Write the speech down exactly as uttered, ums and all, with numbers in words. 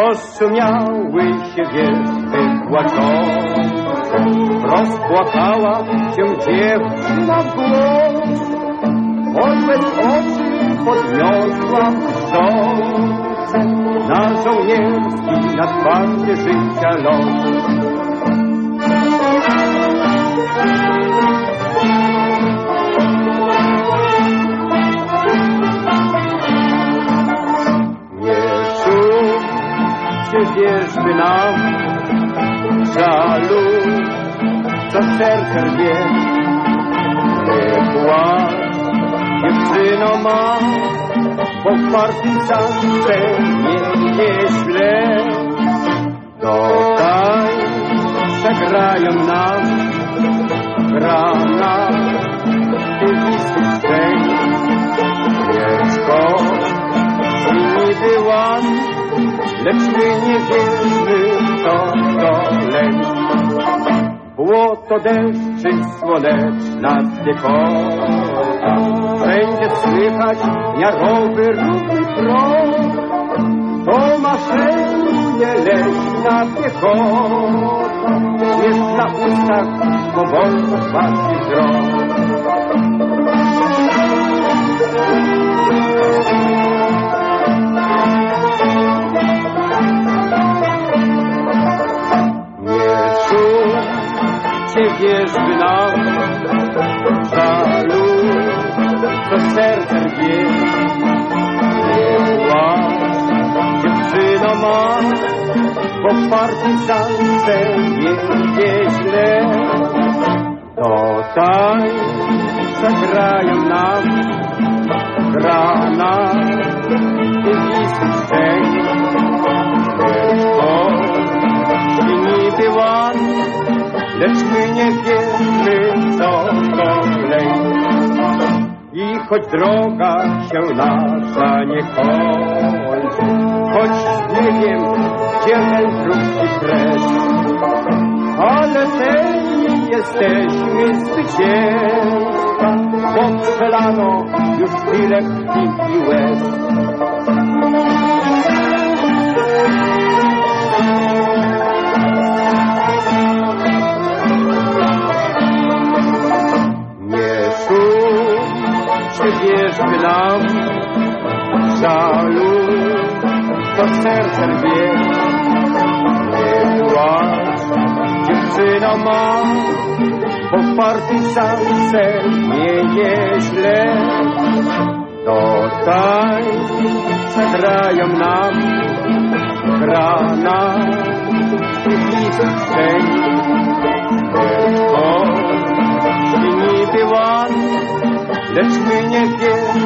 Rozszumiały się wierzby płaczące, rozpłakała się dziewczyna w głos. Odłez oczy podniosła wrzące na żołnierski, na twardzie życia los. Wierzby nam żalu, co serce rwie. Nie płacz, dziewczyno ma, bo w partizance nie nieźle. Tutaj zagrają nam grana dywisy szczęk. Ciężko z nimi była, lecz my nie wiemy, co to lęk. Błoto, deszcz czy słoneczna piekota, będzie słychać miarowy, równy krok. To maszeruje leśna piechota, jest na ustach powolność waszych drog. Wierzby nam żalu, to serce rwie. Nie płacz, dziewczyno ma, bo w partizance nie źle. Tutaj zagrają nam grana dywisy szczęk. Ciężko z nimi była, lecz my nie wiemy, co to lęk. I choć droga się nasza nie kończy, choć nie wiem, gdzie ten drugi kres, ale pewni jesteśmy zwycięstwa, bo przelano już tyle krwi i łez. Wierzby nam żalu, to serce rwie. Nie płacz, dziewczyno ma, bo w partizance nie nieźle. Tutaj zagrają nam grana dywisy szczęk. Ciężko z nimi była, lecz my nie wiemy,